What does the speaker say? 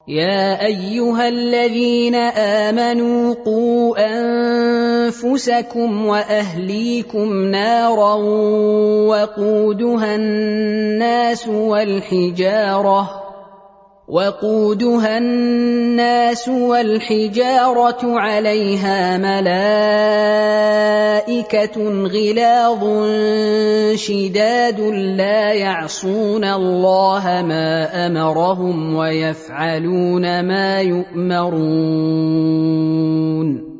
يا أيها الذين آمنوا قوا أنفسكم وأهليكم نارا وقودها الناس والحجارة عليها ملائكة غلاظ شداد لا يعصون الله ما أمرهم ويفعلون ما يؤمرون